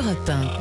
Europe 1.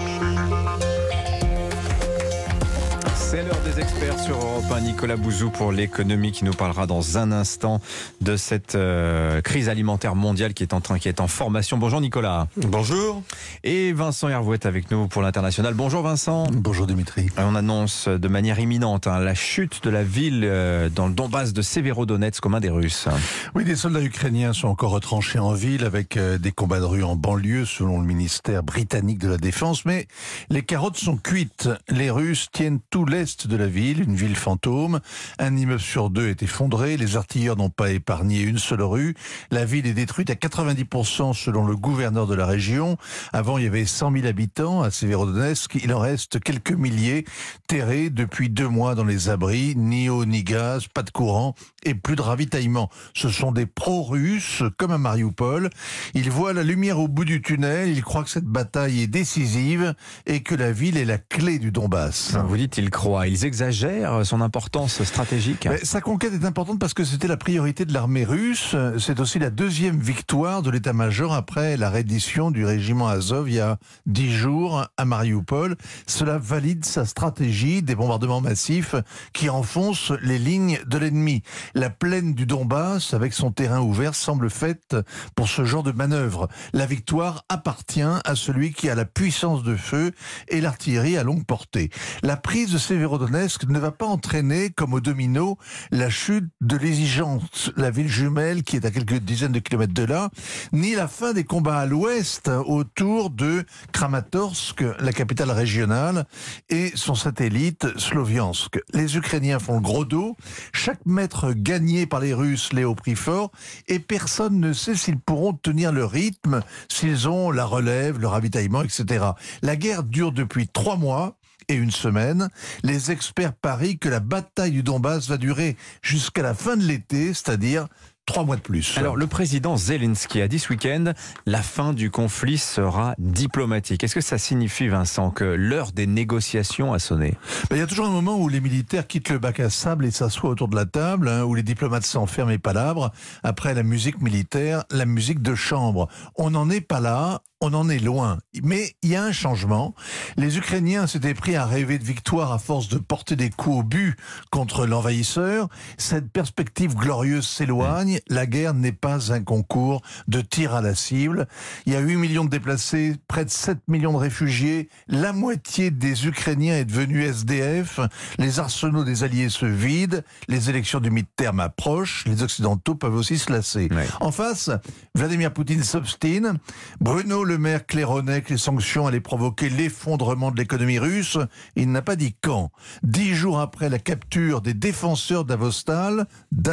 C'est l'heure des experts sur Europe 1. Nicolas Bouzou pour l'économie qui nous parlera dans un instant de cette crise alimentaire mondiale qui est en formation. Bonjour Nicolas. Bonjour. Et Vincent Hervouet est avec nous pour l'international. Bonjour Vincent. Bonjour Dimitri. On annonce de manière imminente la chute de la ville dans le Donbass de Severodonetsk aux mains des Russes. Oui, des soldats ukrainiens sont encore retranchés en ville avec des combats de rue en banlieue selon le ministère britannique de la Défense. Mais les carottes sont cuites. Les Russes tiennent tout l'est de la ville, une ville fantôme. Un immeuble sur deux est effondré. Les artilleurs n'ont pas épargné une seule rue. La ville est détruite à 90% selon le gouverneur de la région. Avant, il y avait 100 000 habitants à Severodonetsk. Il en reste quelques milliers terrés depuis 2 mois dans les abris. Ni eau ni gaz, pas de courant et plus de ravitaillement. Ce sont des pro-russes comme à Mariupol. Ils voient la lumière au bout du tunnel. Ils croient que cette bataille est décisive et que la ville est la clé du Donbass. Vous dites ils croient. Ils exagèrent son importance stratégique. Mais sa conquête est importante parce que c'était la priorité de l'armée russe. C'est aussi la 2e victoire de l'état-major après la reddition du régiment Azov il y a 10 jours à Mariupol. Cela valide sa stratégie des bombardements massifs qui enfoncent les lignes de l'ennemi. La plaine du Donbass, avec son terrain ouvert, semble faite pour ce genre de manœuvre. La victoire appartient à celui qui a la puissance de feu et l'artillerie à longue portée. La prise de Severodonetsk ne va pas entraîner, comme au domino, la chute de l'Exigence, la ville jumelle qui est à quelques dizaines de kilomètres de là, ni la fin des combats à l'ouest autour de Kramatorsk, la capitale régionale, et son satellite Sloviansk. Les Ukrainiens font le gros dos, chaque mètre gagné par les Russes l'est au prix fort, et personne ne sait s'ils pourront tenir le rythme, s'ils ont la relève, le ravitaillement, etc. La guerre dure depuis 3 mois, et 1 semaine. Les experts parient que la bataille du Donbass va durer jusqu'à la fin de l'été, c'est-à-dire 3 mois de plus. Alors, le président Zelensky a dit ce week-end, la fin du conflit sera diplomatique. Est-ce que ça signifie, Vincent, que l'heure des négociations a sonné ? Il y a toujours un moment où les militaires quittent le bac à sable et s'assoient autour de la table, où les diplomates s'enferment et palabres. Après la musique militaire, la musique de chambre. On n'en est pas là. On en est loin. Mais il y a un changement. Les Ukrainiens s'étaient pris à rêver de victoire à force de porter des coups au but contre l'envahisseur. Cette perspective glorieuse s'éloigne. La guerre n'est pas un concours de tir à la cible. Il y a 8 millions de déplacés, près de 7 millions de réfugiés. La moitié des Ukrainiens est devenue SDF. Les arsenaux des alliés se vident. Les élections du mi-terme approchent. Les Occidentaux peuvent aussi se lasser. Ouais. En face, Vladimir Poutine s'obstine. Bruno Le Maire claironnait que les sanctions allaient provoquer l'effondrement de l'économie russe. Il n'a pas dit quand. 10 jours après la capture des défenseurs d'Azovstal,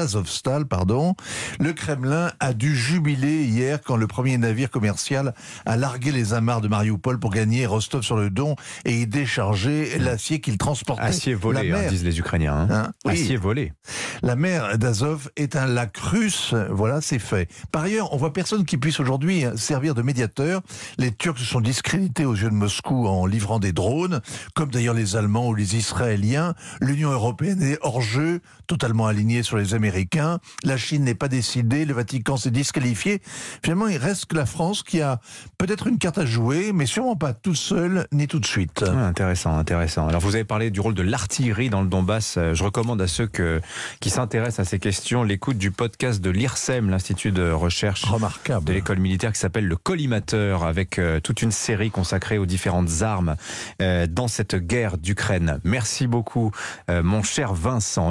le Kremlin a dû jubiler hier quand le premier navire commercial a largué les amarres de Mariupol pour gagner Rostov-sur-le-Don et y décharger l'acier qu'il transportait. Acier volé, disent les Ukrainiens. Oui. Acier volé. La mer d'Azov est un lac russe, voilà, c'est fait. Par ailleurs, on voit personne qui puisse aujourd'hui servir de médiateur. Les Turcs se sont discrédités aux yeux de Moscou en livrant des drones, comme d'ailleurs les Allemands ou les Israéliens. L'Union européenne est hors jeu, totalement alignée sur les Américains. La Chine n'est pas décidée, le Vatican s'est disqualifié. Finalement, il reste que la France qui a peut-être une carte à jouer, mais sûrement pas tout seul ni tout de suite. Intéressant. Alors vous avez parlé du rôle de l'artillerie dans le Donbass. Je recommande à ceux qui s'intéressent à ces questions l'écoute du podcast de l'IRSEM, l'Institut de recherche remarquable de l'école militaire, qui s'appelle Le Collimateur, avec toute une série consacrée aux différentes armes dans cette guerre d'Ukraine. Merci beaucoup, mon cher Vincent.